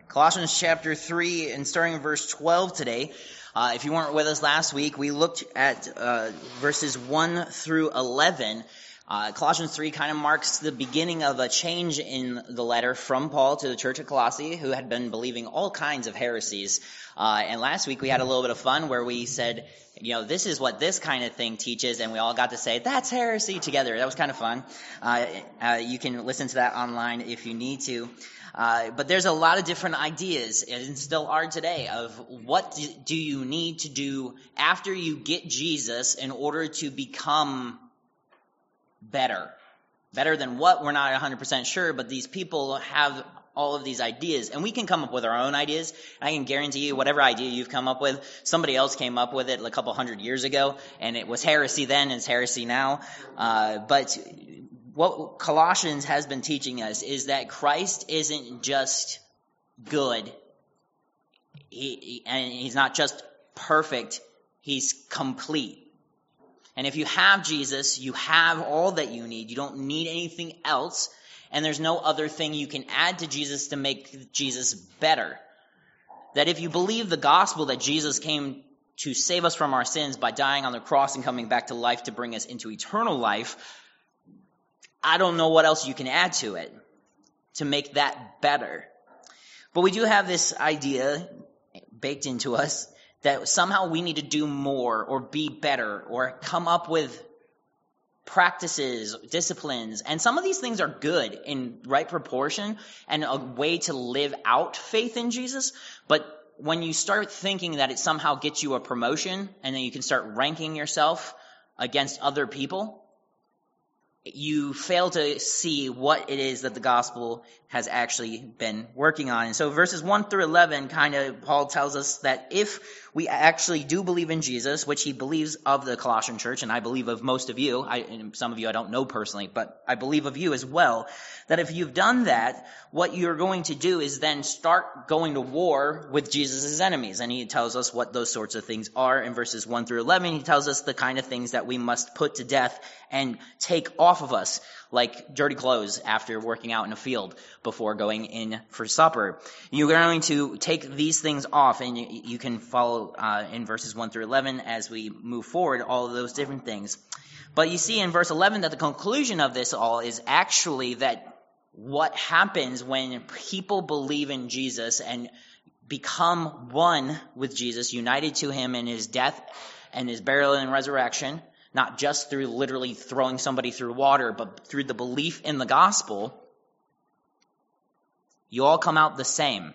Colossians chapter 3 and starting in verse 12 today. If you weren't with us last week, we looked at verses 1 through 11. Colossians 3 kind of marks the beginning of a change in the letter from Paul to the church at Colossae, who had been believing all kinds of heresies. And last week we had a little bit of fun where we said, this is what this kind of thing teaches, and we all got to say, that's heresy together. That was kind of fun. You can listen to that online if you need to. But there's a lot of different ideas, and still are today, of what do you need to do after you get Jesus in order to become better. Better than what? We're not 100% sure, but these people have all of these ideas, and we can come up with our own ideas. I can guarantee you, whatever idea you've come up with, somebody else came up with it a couple hundred years ago, and it was heresy then, and it's heresy now. But what Colossians has been teaching us is that Christ isn't just good. And he's not just perfect. He's complete. And if you have Jesus, you have all that you need. You don't need anything else. And there's no other thing you can add to Jesus to make Jesus better. That if you believe the gospel that Jesus came to save us from our sins by dying on the cross and coming back to life to bring us into eternal life, I don't know what else you can add to it to make that better. But we do have this idea baked into us that somehow we need to do more or be better or come up with practices, disciplines. And some of these things are good in right proportion and a way to live out faith in Jesus. But when you start thinking that it somehow gets you a promotion and then you can start ranking yourself against other people, you fail to see what it is that the gospel has actually been working on. And so verses 1 through 11 Paul tells us that if we actually do believe in Jesus, which he believes of the Colossian church, and I believe of most of you, and some of you I don't know personally, but I believe of you as well, that if you've done that, what you're going to do is then start going to war with Jesus' enemies. And he tells us what those sorts of things are in verses 1 through 11. He tells us the kind of things that we must put to death and take off of us, like dirty clothes after working out in a field before going in for supper. You're going to take these things off, and you can follow in verses 1 through 11 as we move forward, all of those different things. But you see in verse 11 that the conclusion of this all is actually that what happens when people believe in Jesus and become one with Jesus, united to him in his death and his burial and resurrection, not just through literally throwing somebody through water, but through the belief in the gospel, you all come out the same.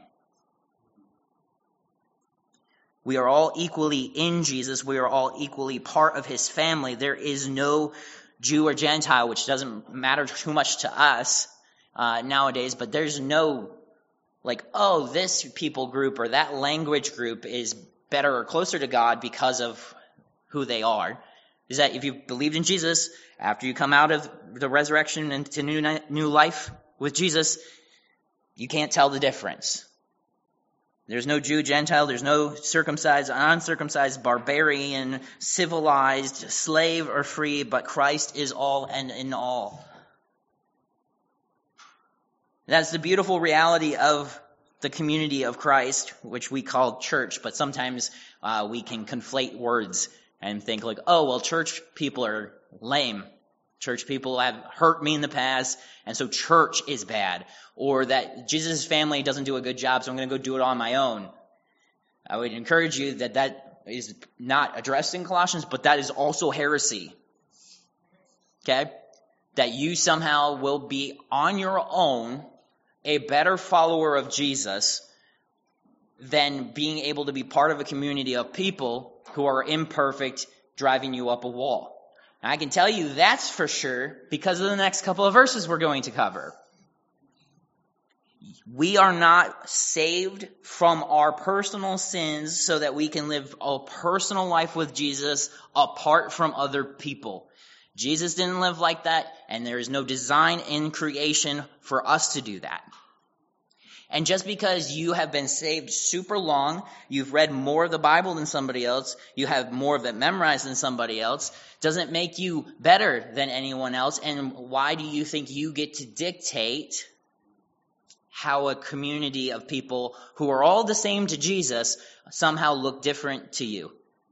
We are all equally in Jesus. We are all equally part of his family. There is no Jew or Gentile, which doesn't matter too much to us nowadays, but there's no this people group or that language group is better or closer to God because of who they are. Is that if you believed in Jesus, after you come out of the resurrection into new life with Jesus, you can't tell the difference. There's no Jew, Gentile, there's no circumcised, uncircumcised, barbarian, civilized, slave or free, but Christ is all and in all. That's the beautiful reality of the community of Christ, which we call church, but sometimes we can conflate words and think church people are lame. Church people have hurt me in the past, and so church is bad. Or that Jesus' family doesn't do a good job, so I'm going to go do it on my own. I would encourage you that is not addressed in Colossians, but that is also heresy. Okay? That you somehow will be on your own a better follower of Jesus than being able to be part of a community of people who are imperfect, driving you up a wall. And I can tell you that's for sure because of the next couple of verses we're going to cover. We are not saved from our personal sins so that we can live a personal life with Jesus apart from other people. Jesus didn't live like that, and there is no design in creation for us to do that. And just because you have been saved super long, you've read more of the Bible than somebody else, you have more of it memorized than somebody else, doesn't make you better than anyone else. And why do you think you get to dictate how a community of people who are all the same to Jesus somehow look different to you.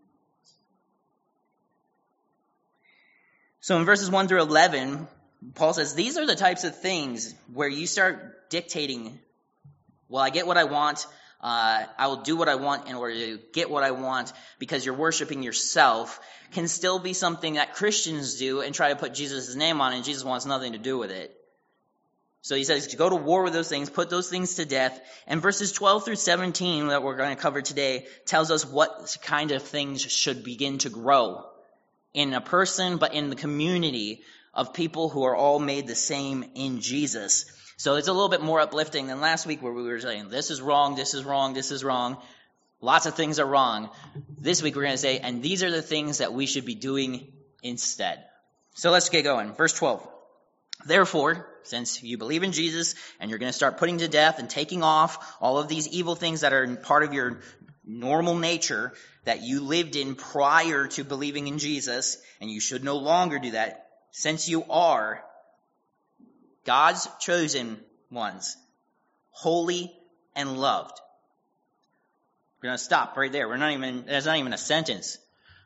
So in verses 1 through 11, Paul says, these are the types of things where you start dictating, well, I get what I want. I will do what I want in order to get what I want because you're worshiping yourself, can still be something that Christians do and try to put Jesus' name on it, and Jesus wants nothing to do with it. So he says to go to war with those things, put those things to death. And verses 12 through 17 that we're going to cover today tells us what kind of things should begin to grow in a person, but in the community of people who are all made the same in Jesus. So it's a little bit more uplifting than last week where we were saying, this is wrong, this is wrong, this is wrong. Lots of things are wrong. This week we're going to say, and these are the things that we should be doing instead. So let's get going. Verse 12. Therefore, since you believe in Jesus and you're going to start putting to death and taking off all of these evil things that are part of your normal nature that you lived in prior to believing in Jesus, and you should no longer do that, since you are God's chosen ones, holy and loved. We're going to stop right there. That's not even a sentence.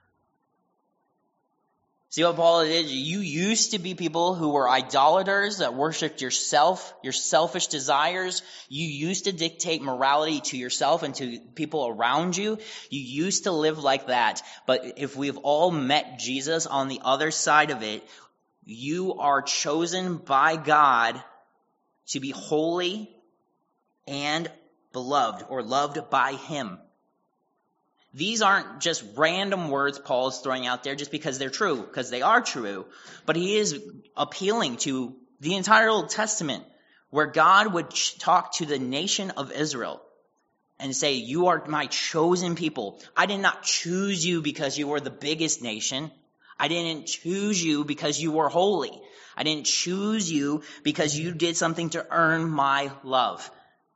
See what Paul did? You used to be people who were idolaters that worshipped yourself, your selfish desires. You used to dictate morality to yourself and to people around you. You used to live like that. But if we've all met Jesus on the other side of it, you are chosen by God to be holy and beloved or loved by Him. These aren't just random words Paul is throwing out there just because they're true, because they are true. But he is appealing to the entire Old Testament, where God would talk to the nation of Israel and say, you are my chosen people. I did not choose you because you were the biggest nation. I didn't choose you because you were holy. I didn't choose you because you did something to earn my love.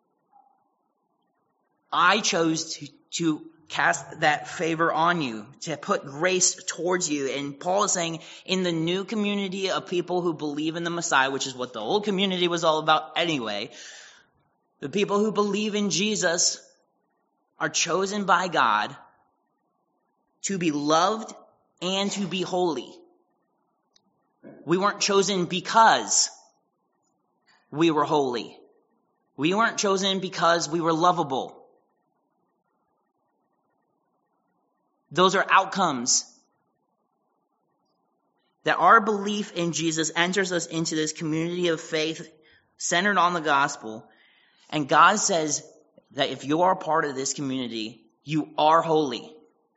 I chose to cast that favor on you, to put grace towards you. And Paul is saying, in the new community of people who believe in the Messiah, which is what the old community was all about anyway, the people who believe in Jesus are chosen by God to be loved and to be holy. We weren't chosen because we were holy. We weren't chosen because we were lovable. Those are outcomes. That our belief in Jesus enters us into this community of faith centered on the gospel. And God says that if you are a part of this community, you are holy.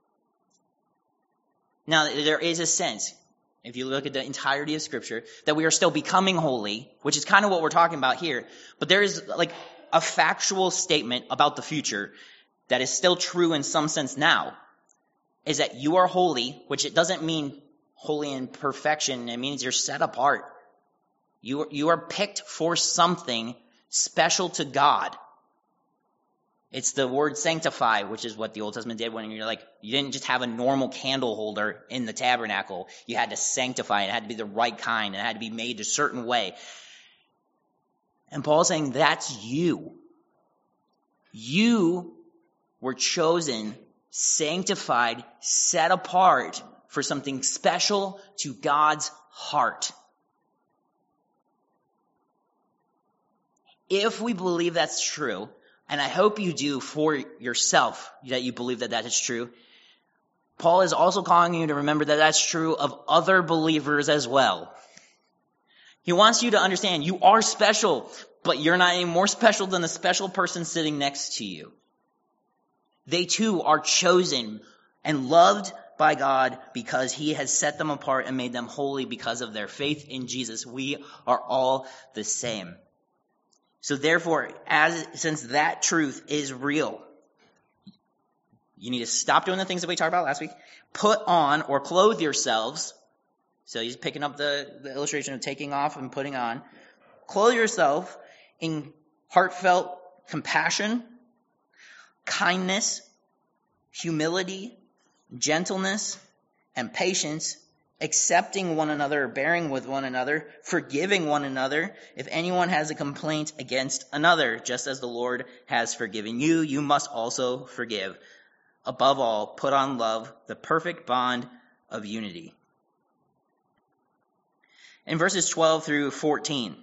Now, there is a sense, if you look at the entirety of Scripture, that we are still becoming holy, which is kind of what we're talking about here. But there is like a factual statement about the future that is still true in some sense now. Is that you are holy, which it doesn't mean holy in perfection. It means you're set apart. You are picked for something special to God. It's the word sanctify, which is what the Old Testament did when you're like, you didn't just have a normal candle holder in the tabernacle. You had to sanctify it. It had to be the right kind. It had to be made a certain way. And Paul's saying that's you. You were chosen, sanctified, set apart for something special to God's heart. If we believe that's true, and I hope you do for yourself, that you believe that that is true, Paul is also calling you to remember that that's true of other believers as well. He wants you to understand you are special, but you're not any more special than the special person sitting next to you. They too are chosen and loved by God because He has set them apart and made them holy because of their faith in Jesus. We are all the same. So therefore, since that truth is real, you need to stop doing the things that we talked about last week. Put on or clothe yourselves. So he's picking up the illustration of taking off and putting on. Clothe yourself in heartfelt compassion, kindness, humility, gentleness, and patience, accepting one another, bearing with one another, forgiving one another. If anyone has a complaint against another, just as the Lord has forgiven you, you must also forgive. Above all, put on love, the perfect bond of unity. In verses 12 through 14,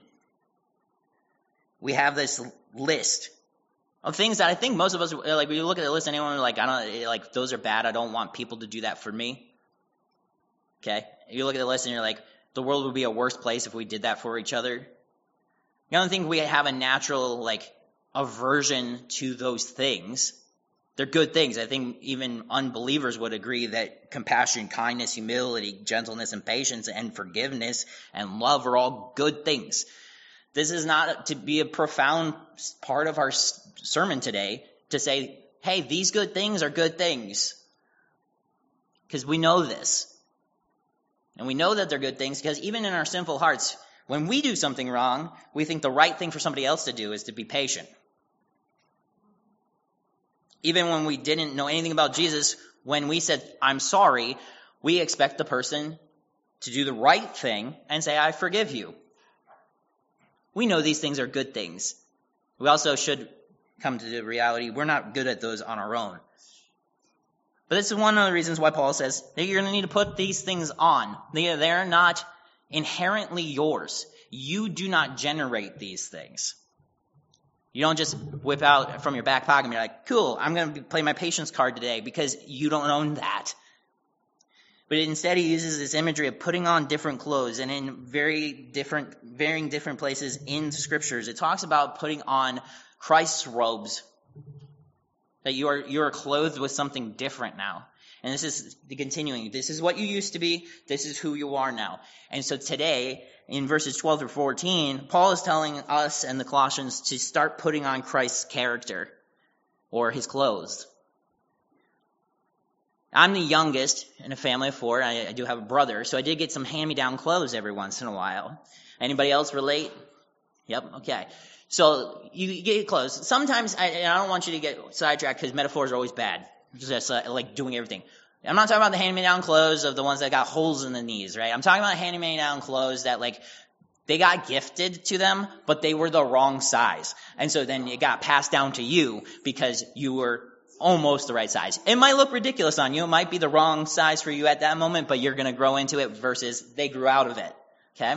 we have this list of things that I think most of us, like, when you look at the list, anyone like, those are bad. I don't want people to do that for me. Okay? You look at the list and you're like, the world would be a worse place if we did that for each other. I don't think we have a natural, aversion to those things. They're good things. I think even unbelievers would agree that compassion, kindness, humility, gentleness, and patience, and forgiveness, and love are all good things. This is not to be a profound part of our sermon today, to say, hey, these good things are good things. Because we know this. And we know that they're good things because even in our sinful hearts, when we do something wrong, we think the right thing for somebody else to do is to be patient. Even when we didn't know anything about Jesus, when we said, I'm sorry, we expect the person to do the right thing and say, I forgive you. We know these things are good things. We also should come to the reality we're not good at those on our own. But this is one of the reasons why Paul says that you're going to need to put these things on. They're not inherently yours. You do not generate these things. You don't just whip out from your back pocket and be like, cool, I'm going to play my patience card today, because you don't own that. But instead he uses this imagery of putting on different clothes, and in varying different places in scriptures, it talks about putting on Christ's robes. That you are clothed with something different now. And this is the continuing. This is what you used to be. This is who you are now. And so today, in verses 12 through 14, Paul is telling us and the Colossians to start putting on Christ's character, or his clothes. I'm the youngest in a family of 4. I do have a brother, so I did get some hand-me-down clothes every once in a while. Anybody else relate? Yep, okay. So you get clothes. Sometimes, I don't want you to get sidetracked because metaphors are always bad. Just like doing everything. I'm not talking about the hand-me-down clothes of the ones that got holes in the knees, right? I'm talking about hand-me-down clothes that they got gifted to them, but they were the wrong size. And so then it got passed down to you because you were almost the right size. It might look ridiculous on you. It might be the wrong size for you at that moment, but you're going to grow into it versus they grew out of it. Okay?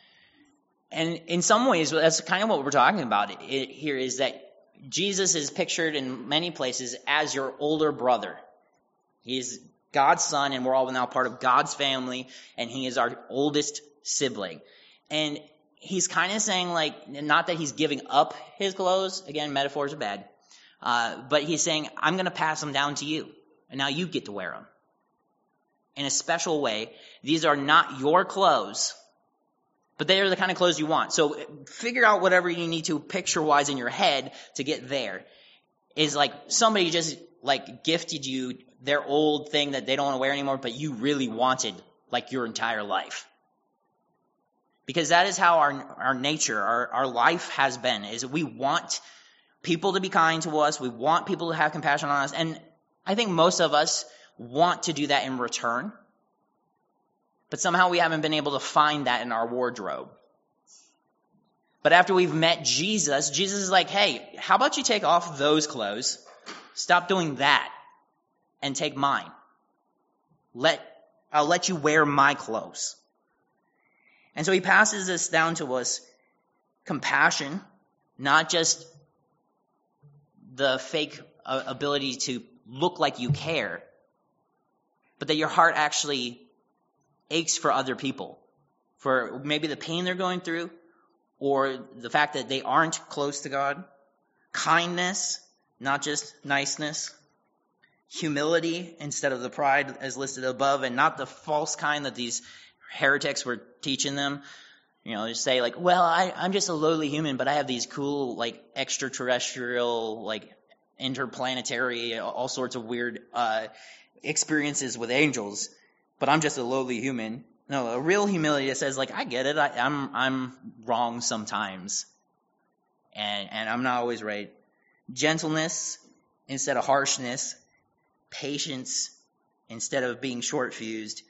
And in some ways, that's kind of what we're talking about here, is that Jesus is pictured in many places as your older brother. He is God's son, and we're all now part of God's family, and he is our oldest sibling. And he's kind of saying, not that he's giving up his clothes. Again, metaphors are bad. But he's saying, I'm going to pass them down to you, and now you get to wear them. In a special way, these are not your clothes, but they are the kind of clothes you want. So figure out whatever you need to picture-wise in your head to get there. Is like somebody just gifted you their old thing that they don't want to wear anymore, but you really wanted your entire life. Because that is how our nature, our life has been, is we want people to be kind to us. We want people to have compassion on us. And I think most of us want to do that in return. But somehow we haven't been able to find that in our wardrobe. But after we've met Jesus, Jesus is like, hey, how about you take off those clothes, stop doing that, and take mine. I'll let you wear my clothes. And so he passes this down to us, compassion, not just the fake ability to look like you care, but that your heart actually aches for other people, for maybe the pain they're going through, or the fact that they aren't close to God. Kindness, not just niceness. Humility instead of the pride as listed above, and not the false kind that these heretics were teaching them. Just say I'm just a lowly human, but I have these cool, extraterrestrial, interplanetary, all sorts of weird experiences with angels. But I'm just a lowly human. No, a real humility that says, I get it. I'm wrong sometimes. And I'm not always right. Gentleness instead of harshness. Patience instead of being short-fused.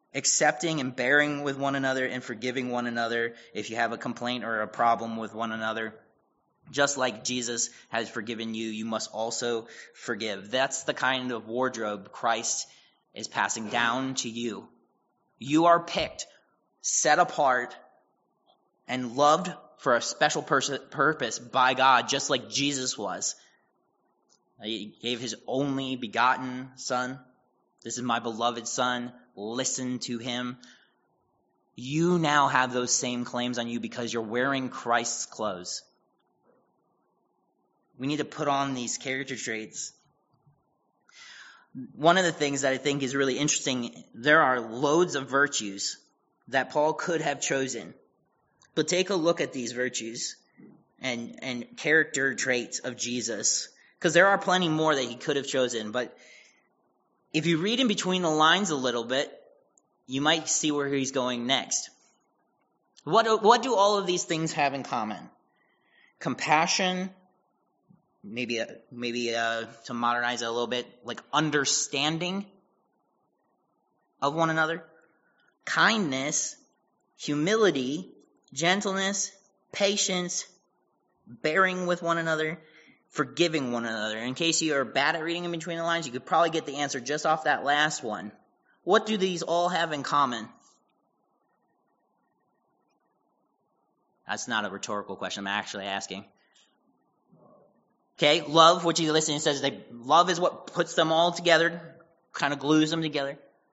accepting and bearing with one another and forgiving one another if you have a complaint or a problem with one another. Just like Jesus has forgiven you, you must also forgive. That's the kind of wardrobe Christ is passing down to you. You are picked, set apart, and loved for a special purpose by God, just like Jesus was. He gave his only begotten Son. This is my beloved Son. Listen to him. You now have those same claims on you because you're wearing Christ's clothes. We need to put on these character traits. One of the things that I think is really interesting, there are loads of virtues that Paul could have chosen. But take a look at these virtues and character traits of Jesus, because there are plenty more that he could have chosen. But if you read in between the lines a little bit, you might see where he's going next. What do all of these things have in common? Compassion, maybe to modernize it a little bit, like understanding of one another, kindness, humility, gentleness, patience, bearing with one another, forgiving one another. In case you are bad at reading in between the lines, you could probably get the answer just off that last one. What do these all have in common? That's not a rhetorical question. I'm actually asking. Okay, love, which you listen, it says love is what puts them all together, kind of glues them together.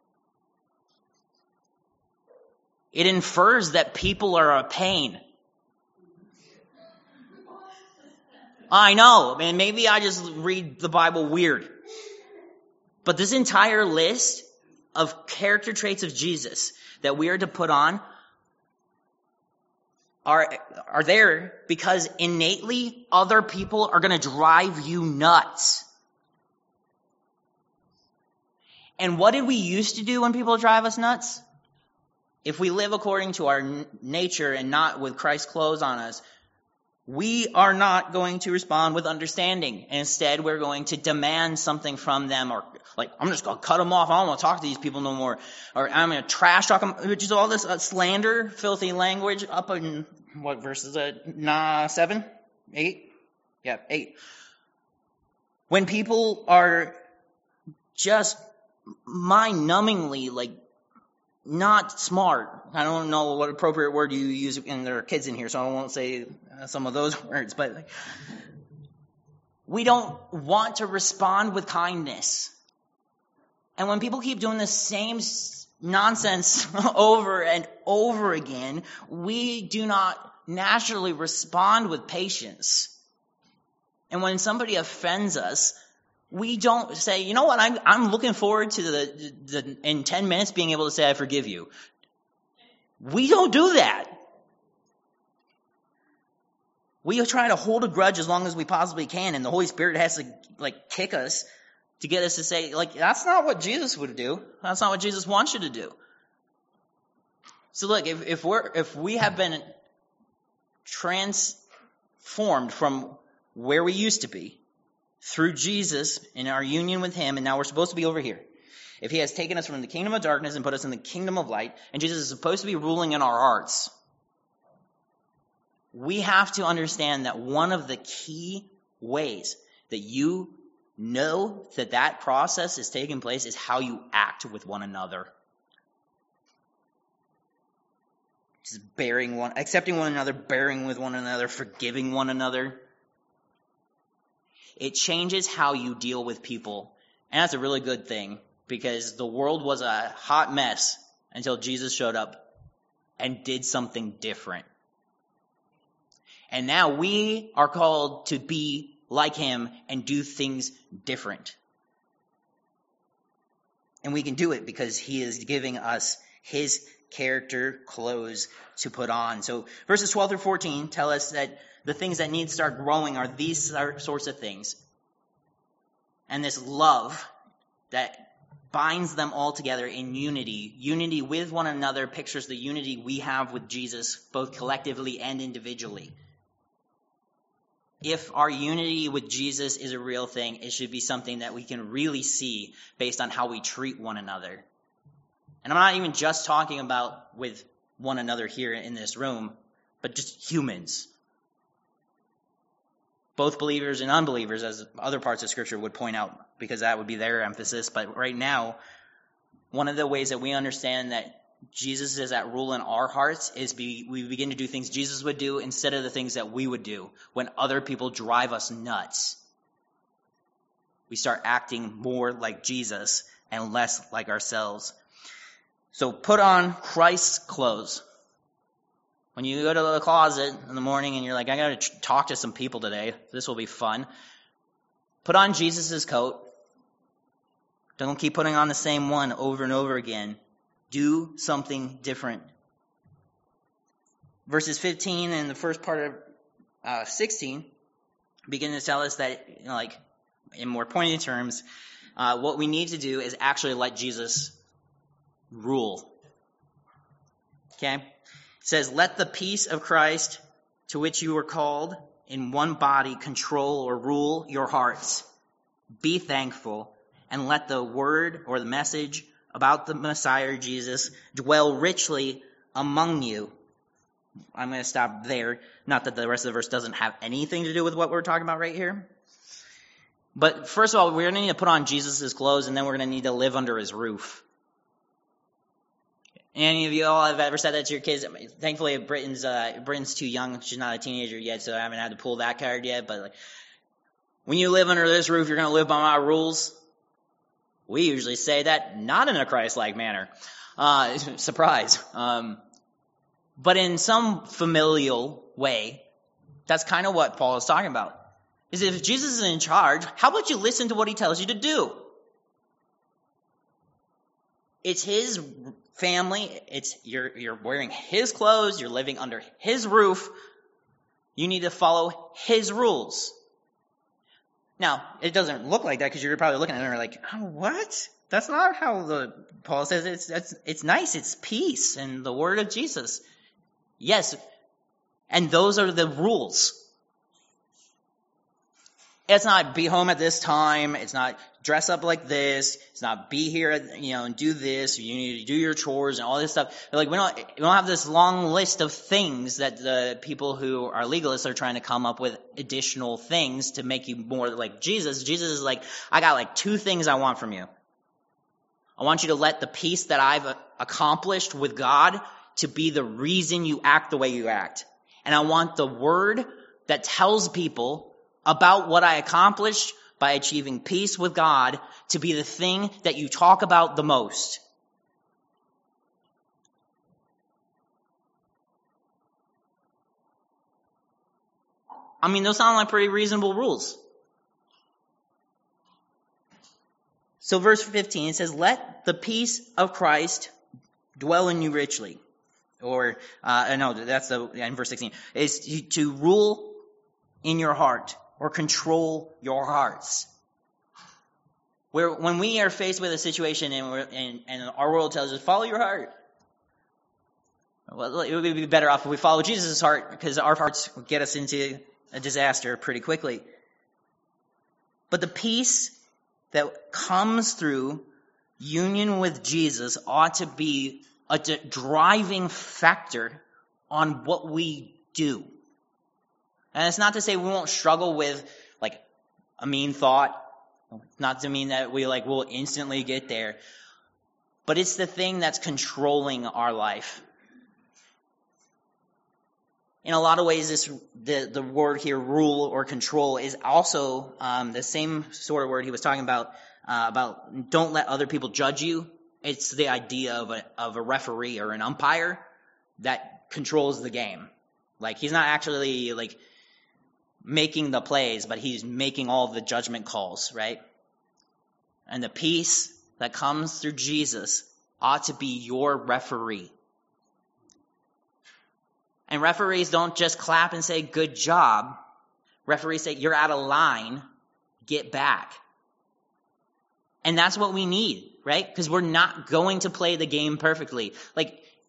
It infers that people are a pain. I know, man, maybe I just read the Bible weird. But this entire list of character traits of Jesus that we are to put on are there because innately other people are going to drive you nuts. And what did we used to do when people drive us nuts? If we live according to our nature and not with Christ's clothes on us, we are not going to respond with understanding. Instead, we're going to demand something from them, or like, I'm just going to cut them off. I don't want to talk to these people no more. Or I'm going to trash talk them, which is all this slander, filthy language up in, what verse is it? 7? 8? Yeah, 8. When people are just mind-numbingly, like, not smart. I don't know what appropriate word you use, and there are kids in here, so I won't say some of those words, but we don't want to respond with kindness. And when people keep doing the same nonsense over and over again, we do not naturally respond with patience. And when somebody offends us, we don't say, you know what, I'm looking forward to the in 10 minutes being able to say I forgive you. We don't do that. We try to hold a grudge as long as we possibly can, and the Holy Spirit has to kick us to get us to say, that's not what Jesus would do. That's not what Jesus wants you to do. So look, if we have been transformed from where we used to be through Jesus in our union with him, and now we're supposed to be over here. If he has taken us from the kingdom of darkness and put us in the kingdom of light, and Jesus is supposed to be ruling in our hearts, we have to understand that one of the key ways that you know that process is taking place is how you act with one another. Just accepting one another, bearing with one another, forgiving one another. It changes how you deal with people. And that's a really good thing, because the world was a hot mess until Jesus showed up and did something different. And now we are called to be like him and do things different. And we can do it because he is giving us his character clothes to put on. So verses 12 through 14 tell us that the things that need to start growing are these sorts of things. And this love that binds them all together in unity. Unity with one another pictures the unity we have with Jesus, both collectively and individually. If our unity with Jesus is a real thing, it should be something that we can really see based on how we treat one another. And I'm not even just talking about with one another here in this room, but just humans. Both believers and unbelievers, as other parts of Scripture would point out, because that would be their emphasis. But right now, one of the ways that we understand that Jesus is at rule in our hearts is we begin to do things Jesus would do instead of the things that we would do when other people drive us nuts. We start acting more like Jesus and less like ourselves. So put on Christ's clothes. When you go to the closet in the morning and you're like, I got to talk to some people today, this will be fun. Put on Jesus' coat. Don't keep putting on the same one over and over again. Do something different. Verses 15 and the first part of 16 begin to tell us that, in more pointed terms, what we need to do is actually let Jesus rule. Okay? It says, let the peace of Christ, to which you were called, in one body control or rule your hearts. Be thankful, and let the word or the message about the Messiah Jesus dwell richly among you. I'm going to stop there. Not that the rest of the verse doesn't have anything to do with what we're talking about right here. But first of all, we're going to need to put on Jesus' clothes, and then we're going to need to live under his roof. Any of you all have ever said that to your kids? Thankfully, Britton's too young. She's not a teenager yet, so I haven't had to pull that card yet. But when you live under this roof, you're going to live by my rules. We usually say that not in a Christ-like manner. Surprise. But in some familial way, that's kind of what Paul is talking about. Is if Jesus is in charge, how about you listen to what he tells you to do? It's his family. You're wearing his clothes. You're living under his roof. You need to follow his rules. Now, it doesn't look like that because you're probably looking at it and you're like, oh, what? That's not how Paul says it. It's nice. It's peace and the word of Jesus. Yes. And those are the rules. It's not be home at this time. It's not dress up like this. It's not be here, and do this. You need to do your chores and all this stuff. We don't have this long list of things that the people who are legalists are trying to come up with additional things to make you more like Jesus. Jesus is like, I got 2 things I want from you. I want you to let the peace that I've accomplished with God to be the reason you act the way you act. And I want the word that tells people about what I accomplished by achieving peace with God to be the thing that you talk about the most. I mean, those sound like pretty reasonable rules. So verse 15, it says, let the peace of Christ dwell in you richly. Or, in verse 16, is to rule in your heart. Or control your hearts. When we are faced with a situation and our world tells us, follow your heart. Well, it would be better off if we follow Jesus' heart, because our hearts will get us into a disaster pretty quickly. But the peace that comes through union with Jesus ought to be a driving factor on what we do. And it's not to say we won't struggle with a mean thought. Not to mean that we'll instantly get there. But it's the thing that's controlling our life. In a lot of ways, the word here, rule or control, is also the same sort of word he was talking about don't let other people judge you. It's the idea of a referee or an umpire that controls the game. He's not actually making the plays, but he's making all the judgment calls, right? And the peace that comes through Jesus ought to be your referee. And referees don't just clap and say, good job. Referees say, you're out of line, get back. And that's what we need, right? Because we're not going to play the game perfectly.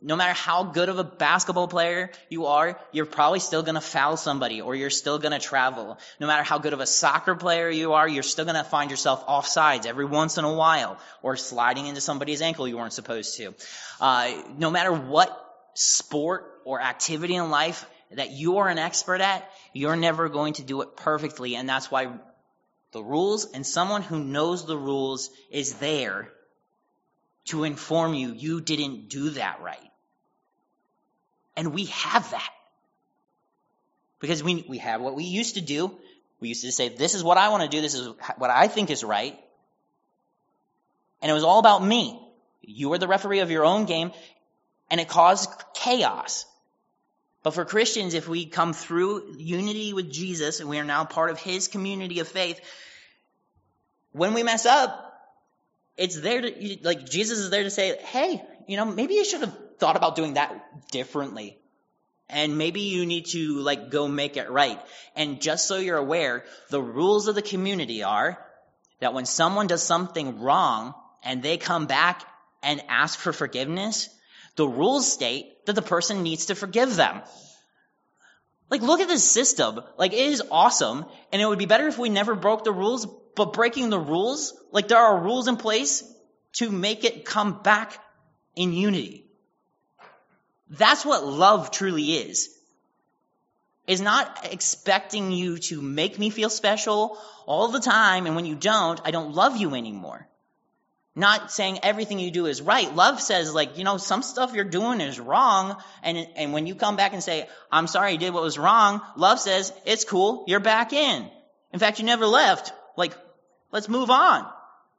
no matter how good of a basketball player you are, you're probably still going to foul somebody or you're still going to travel. No matter how good of a soccer player you are, you're still going to find yourself offsides every once in a while or sliding into somebody's ankle you weren't supposed to. No matter what sport or activity in life that you are an expert at, you're never going to do it perfectly. And that's why the rules and someone who knows the rules is there to inform you, you didn't do that right. And we have that. Because we have what we used to do. We used to say, this is what I want to do. This is what I think is right. And it was all about me. You were the referee of your own game. And it caused chaos. But for Christians, if we come through unity with Jesus and we are now part of his community of faith, when we mess up, it's there to, like, Jesus is there to say, hey, maybe you should have thought about doing that differently. And maybe you need to, go make it right. And just so you're aware, the rules of the community are that when someone does something wrong and they come back and ask for forgiveness, the rules state that the person needs to forgive them. Look at this system. It is awesome. And it would be better if we never broke the rules. But breaking the rules, there are rules in place to make it come back in unity. That's what love truly is. Is not expecting you to make me feel special all the time, and when you don't, I don't love you anymore. Not saying everything you do is right. Love says, some stuff you're doing is wrong, and when you come back and say, I'm sorry I did what was wrong, love says, it's cool, you're back in. In fact, you never left. Let's move on.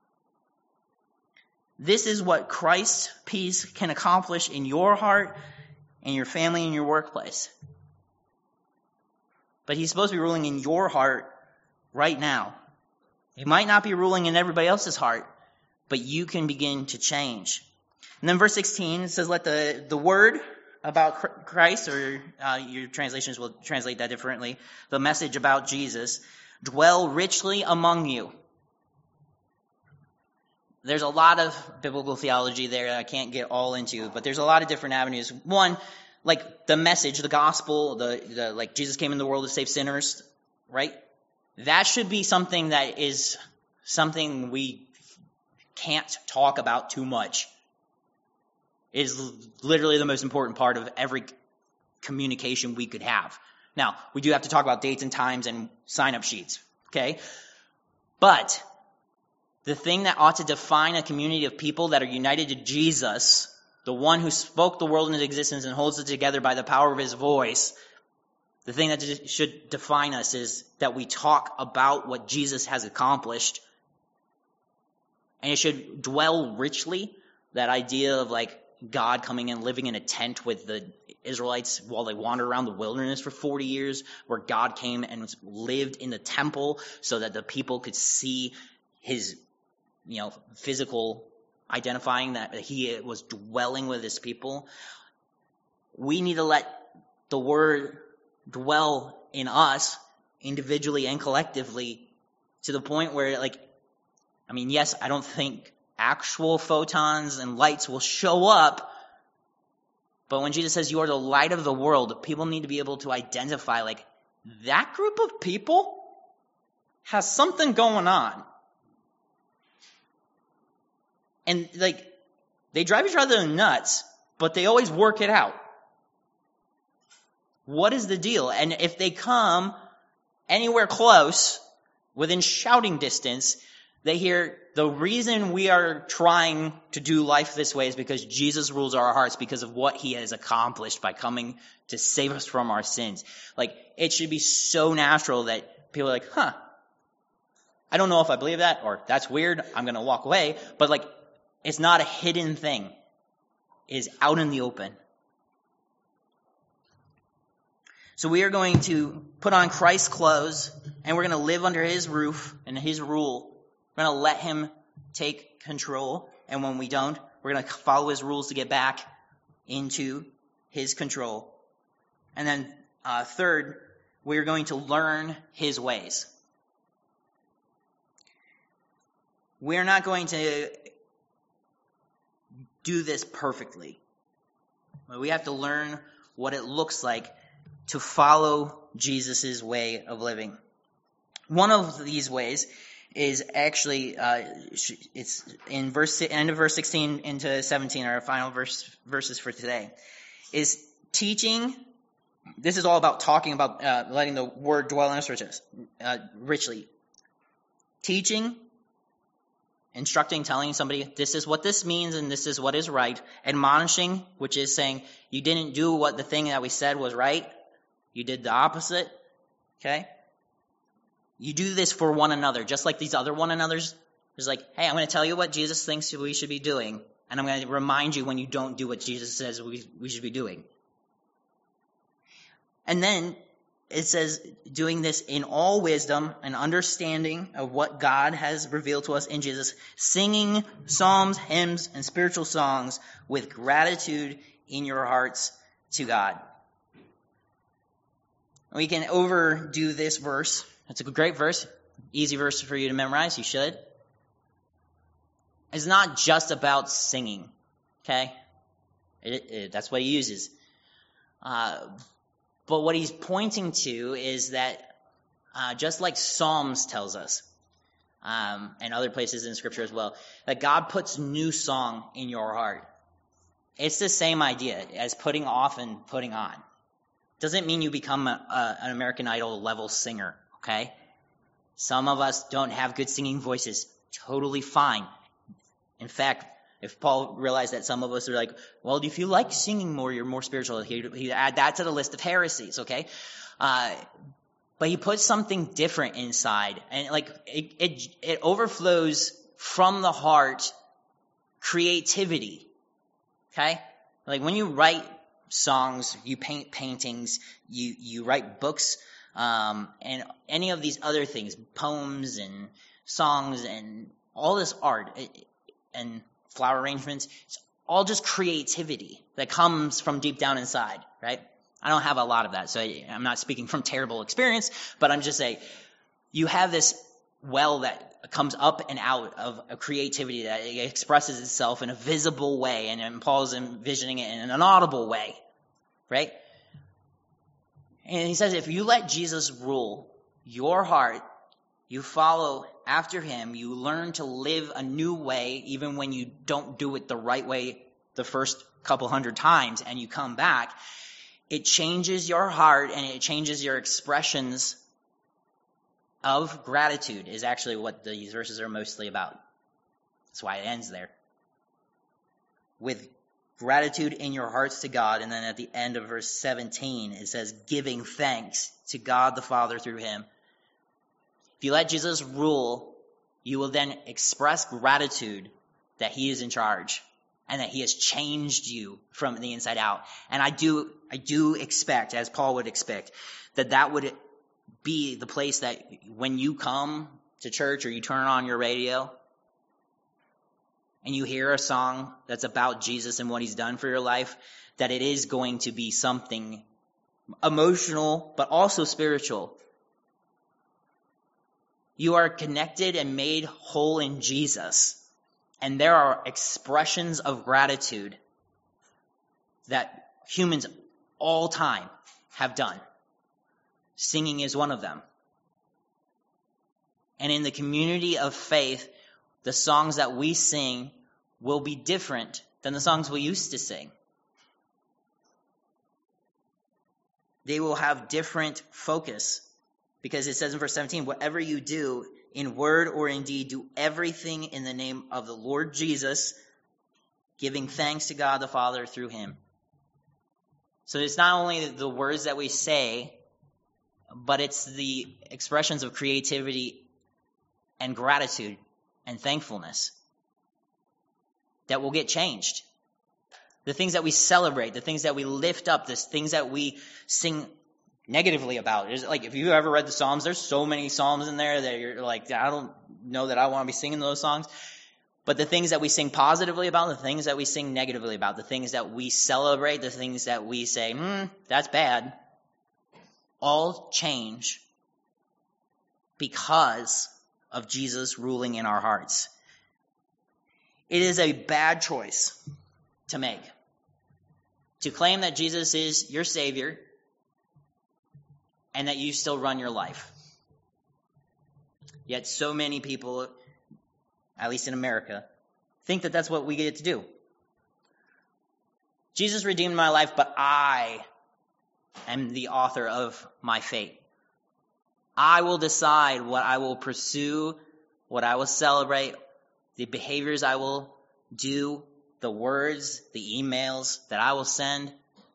This is what Christ's peace can accomplish in your heart, in your family, in your workplace. But he's supposed to be ruling in your heart right now. He might not be ruling in everybody else's heart, but you can begin to change. And then verse 16, it says, let the word about Christ, or your translations will translate that differently, the message about Jesus, dwell richly among you. There's a lot of biblical theology there that I can't get all into, but there's a lot of different avenues. One, the message, the gospel, the Jesus came in the world to save sinners, right? That should be something that is something we can't talk about too much. It is literally the most important part of every communication we could have. Now, we do have to talk about dates and times and sign-up sheets, okay? But the thing that ought to define a community of people that are united to Jesus, the one who spoke the world into existence and holds it together by the power of his voice, the thing that should define us is that we talk about what Jesus has accomplished. And it should dwell richly, that idea of God coming and living in a tent with the Israelites while they wandered around the wilderness for 40 years, where God came and lived in the temple so that the people could see his physical identifying that he was dwelling with his people. We need to let the word dwell in us individually and collectively to the point where, yes, I don't think actual photons and lights will show up, but when Jesus says you are the light of the world, people need to be able to identify, that group of people has something going on. And, they drive each other nuts, but they always work it out. What is the deal? And if they come anywhere close, within shouting distance, they hear the reason we are trying to do life this way is because Jesus rules our hearts because of what he has accomplished by coming to save us from our sins. It should be so natural that people are I don't know if I believe that, or that's weird, I'm going to walk away. But it's not a hidden thing. It is out in the open. So we are going to put on Christ's clothes, and we're going to live under his roof and his rule. We're going to let him take control, and when we don't, we're going to follow his rules to get back into his control. And then third, we're going to learn his ways. We're not going to do this perfectly. We have to learn what it looks like to follow Jesus' way of living. One of these ways is actually, it's in end of verse 16 into 17, our final verses for today, is teaching. This is all about talking about letting the word dwell in us richly. Teaching, instructing, telling somebody, this is what this means and this is what is right. Admonishing, which is saying, you didn't do what the thing that we said was right. You did the opposite. Okay? You do this for one another, just like these other one another's. It's like, hey, I'm going to tell you what Jesus thinks we should be doing, and I'm going to remind you when you don't do what Jesus says we should be doing. And then it says, doing this in all wisdom and understanding of what God has revealed to us in Jesus, singing psalms, hymns, and spiritual songs with gratitude in your hearts to God. We can overdo this verse. It's a great verse, easy verse for you to memorize. You should. It's not just about singing, okay? That's what he uses. But what he's pointing to is that just like Psalms tells us, and other places in Scripture as well, that God puts new song in your heart. It's the same idea as putting off and putting on. Doesn't mean you become an American Idol level singer, okay? Some of us don't have good singing voices. Totally fine. In fact, if Paul realized that some of us are like, well, if you like singing more, you're more spiritual, he'd add that to the list of heresies, okay? But he puts something different inside. And like, it overflows from the heart creativity, okay? Like when you write songs, you paint paintings, you write books, and any of these other things, poems and songs and all this art and flower arrangements, it's all just creativity that comes from deep down inside, right? I don't have a lot of that, so I'm not speaking from terrible experience, but I'm just saying you have this well that comes up and out of a creativity that expresses itself in a visible way, and Paul's envisioning it in an audible way, right? And he says, if you let Jesus rule your heart, you follow after him, you learn to live a new way, even when you don't do it the right way the first couple hundred times, and you come back, it changes your heart and it changes your expressions of gratitude is actually what these verses are mostly about. That's why it ends there. With gratitude in your hearts to God, and then at the end of verse 17, it says, giving thanks to God the Father through him. If you let Jesus rule, you will then express gratitude that he is in charge and that he has changed you from the inside out. And I do expect, as Paul would expect, that would be the place that when you come to church or you turn on your radio and you hear a song that's about Jesus and what he's done for your life, that it is going to be something emotional but also spiritual. You are connected and made whole in Jesus, and there are expressions of gratitude that humans all time have done. Singing is one of them. And in the community of faith, the songs that we sing will be different than the songs we used to sing. They will have different focus. Because it says in verse 17, whatever you do, in word or in deed, do everything in the name of the Lord Jesus, giving thanks to God the Father through him. So it's not only the words that we say, but it's the expressions of creativity and gratitude and thankfulness that will get changed. The things that we celebrate, the things that we lift up, the things that we sing negatively about. It's like, if you've ever read the Psalms, there's so many Psalms in there that you're like, I don't know that I want to be singing those songs. But the things that we sing positively about, the things that we sing negatively about, the things that we celebrate, the things that we say, that's bad, all change because of Jesus ruling in our hearts. It is a bad choice to make, to claim that Jesus is your Savior and that you still run your life. Yet so many people, at least in America, think that that's what we get to do. Jesus redeemed my life, but I am the author of my fate. I will decide what I will pursue, what I will celebrate, the behaviors I will do, the words, the emails that I will send,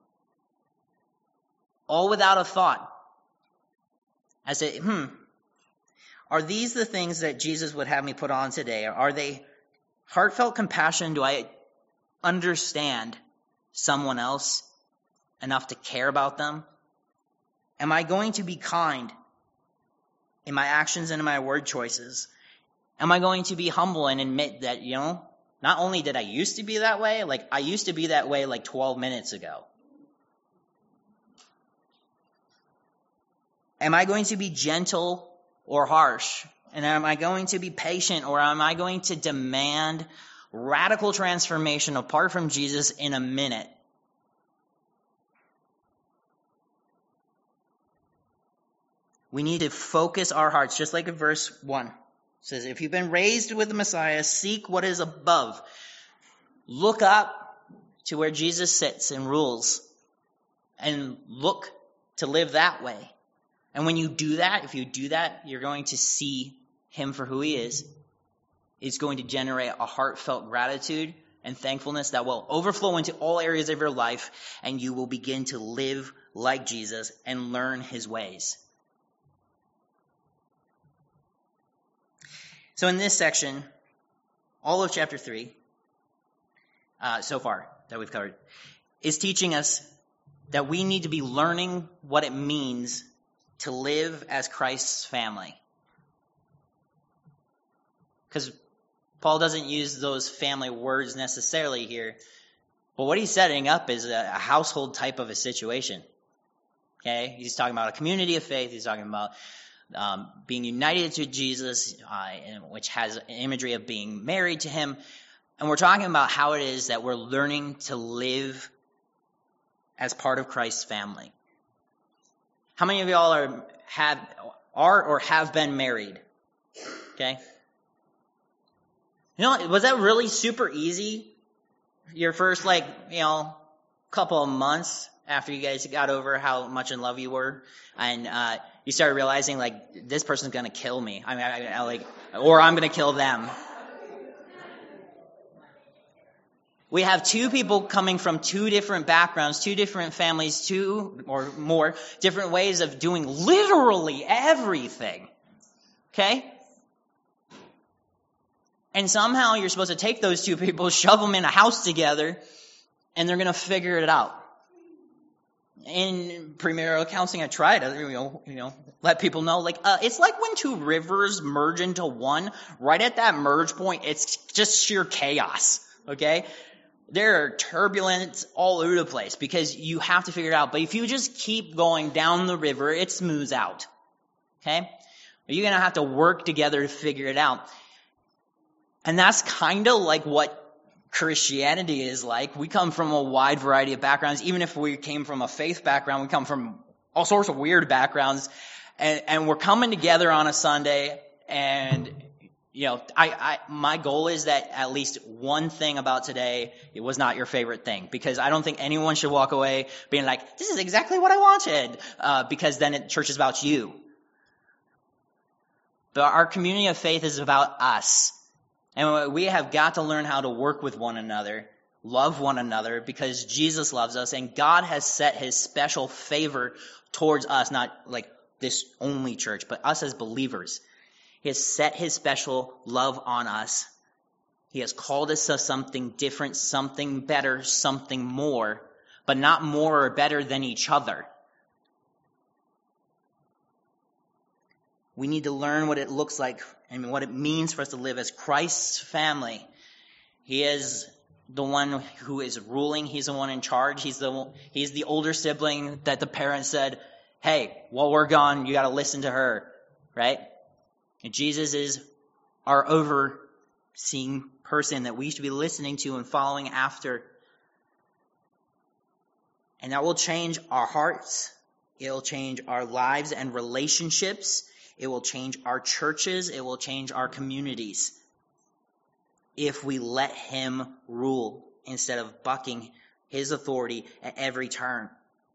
all without a thought. I say, are these the things that Jesus would have me put on today? Are they heartfelt compassion? Do I understand someone else enough to care about them? Am I going to be kind in my actions and in my word choices? Am I going to be humble and admit that, not only did I used to be that way, I used to be that way 12 minutes ago. Am I going to be gentle or harsh? And am I going to be patient, or am I going to demand radical transformation apart from Jesus in a minute? We need to focus our hearts, just like in verse 1. It says, if you've been raised with the Messiah, seek what is above. Look up to where Jesus sits and rules, and look to live that way. And when you do that, if you do that, you're going to see him for who he is. It's going to generate a heartfelt gratitude and thankfulness that will overflow into all areas of your life, and you will begin to live like Jesus and learn his ways. So in this section, all of chapter 3, so far that we've covered, is teaching us that we need to be learning what it means to live as Christ's family. Because Paul doesn't use those family words necessarily here, but what he's setting up is a household type of a situation. Okay? He's talking about a community of faith. He's talking about being united to Jesus, which has an imagery of being married to him. And we're talking about how it is that we're learning to live as part of Christ's family. How many of y'all are or have been married? Okay? Was that really super easy? Your first, couple of months after you guys got over how much in love you were, and you started realizing, this person's going to kill me. Or I'm going to kill them. We have two people coming from two different backgrounds, two different families, two or more different ways of doing literally everything. Okay? And somehow you're supposed to take those two people, shove them in a house together, and they're going to figure it out. In premarital counseling, I try to, let people know, it's like when two rivers merge into one. Right at that merge point, it's just sheer chaos. Okay? There are turbulence all over the place because you have to figure it out. But if you just keep going down the river, it smooths out. Okay? You're going to have to work together to figure it out. And that's kind of like what Christianity is like. We come from a wide variety of backgrounds. Even if we came from a faith background, we come from all sorts of weird backgrounds. And we're coming together on a Sunday. And, my goal is that at least one thing about today, it was not your favorite thing. Because I don't think anyone should walk away being like, this is exactly what I wanted. Because then church is about you. But our community of faith is about us. And we have got to learn how to work with one another, love one another, because Jesus loves us, and God has set his special favor towards us, not like this only church, but us as believers. He has set his special love on us. He has called us to something different, something better, something more, but not more or better than each other. We need to learn what it looks like and what it means for us to live as Christ's family. He is the one who is ruling. He's the one in charge. He's the older sibling that the parents said, hey, while we're gone, you got to listen to her, right? And Jesus is our overseeing person that we should be listening to and following after. And that will change our hearts. It will change our lives and relationships. It will change our churches. It will change our communities if we let him rule instead of bucking his authority at every turn.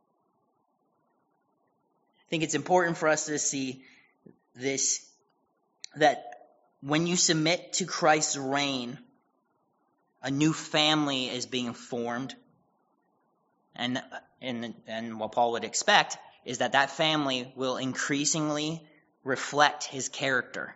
I think it's important for us to see this, that when you submit to Christ's reign, a new family is being formed. And what Paul would expect is that family will increasingly reflect his character.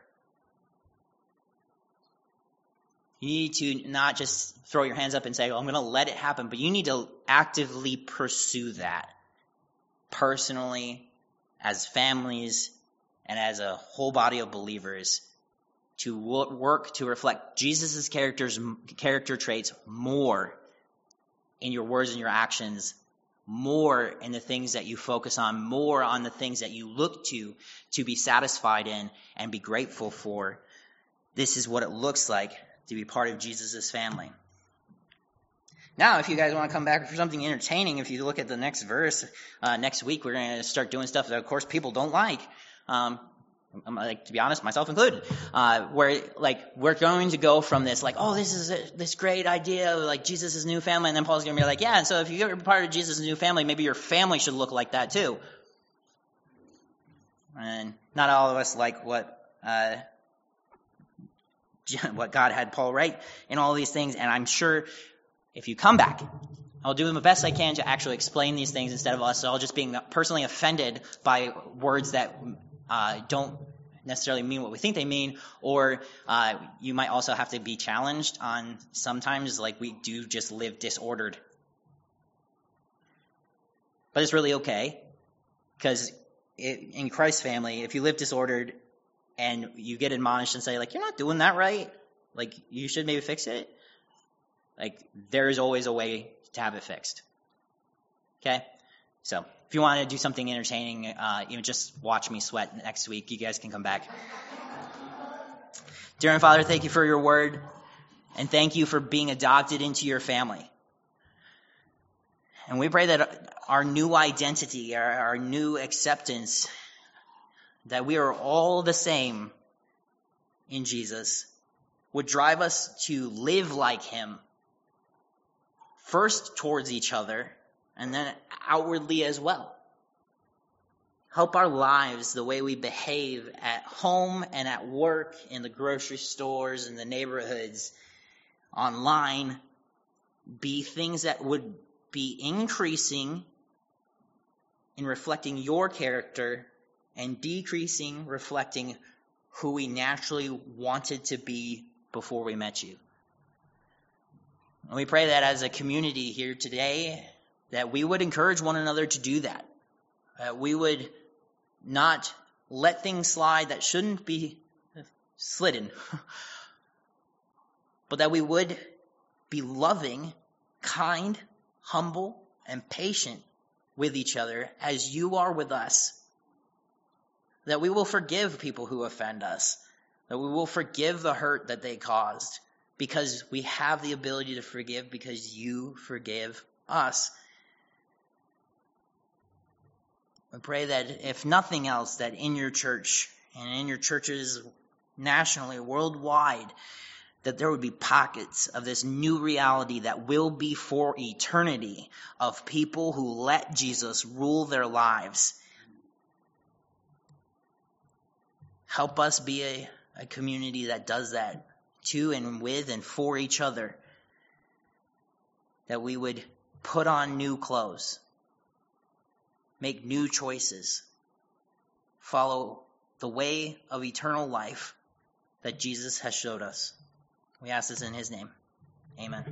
You need to not just throw your hands up and say, oh, I'm going to let it happen, but you need to actively pursue that personally, as families, and as a whole body of believers, to work to reflect Jesus' character traits more in your words and your actions, more in the things that you focus on, more on the things that you look to be satisfied in and be grateful for. This is what it looks like to be part of Jesus' family. Now, if you guys want to come back for something entertaining, if you look at the next verse, next week we're going to start doing stuff that, of course, people don't like. To be honest, myself included, where we're going to go from this, this is this great idea of Jesus' new family, and then Paul's going to be like, yeah, and so if you're part of Jesus' new family, maybe your family should look like that too. And not all of us like what God had Paul write in all these things, and I'm sure if you come back, I'll do the best I can to actually explain these things instead of us all just being personally offended by words that don't necessarily mean what we think they mean, or you might also have to be challenged on sometimes we do just live disordered. But it's really okay, because in Christ's family, if you live disordered and you get admonished and say, you're not doing that right, you should maybe fix it, there is always a way to have it fixed. Okay? So, if you want to do something entertaining, just watch me sweat next week. You guys can come back. Dear Heavenly Father, thank you for your word, and thank you for being adopted into your family. And we pray that our new identity, our new acceptance, that we are all the same in Jesus, would drive us to live like him, first towards each other, and then outwardly as well. Help our lives, the way we behave at home and at work, in the grocery stores, in the neighborhoods, online, be things that would be increasing in reflecting your character and decreasing reflecting who we naturally wanted to be before we met you. And we pray that as a community here today, that we would encourage one another to do that. We would not let things slide that shouldn't be slidden, but that we would be loving, kind, humble, and patient with each other as you are with us. That we will forgive people who offend us. That we will forgive the hurt that they caused, because we have the ability to forgive because you forgive us. We pray that if nothing else, that in your church and in your churches nationally, worldwide, that there would be pockets of this new reality that will be for eternity of people who let Jesus rule their lives. Help us be a community that does that to and with and for each other. That we would put on new clothes, make new choices, follow the way of eternal life that Jesus has showed us. We ask this in his name. Amen.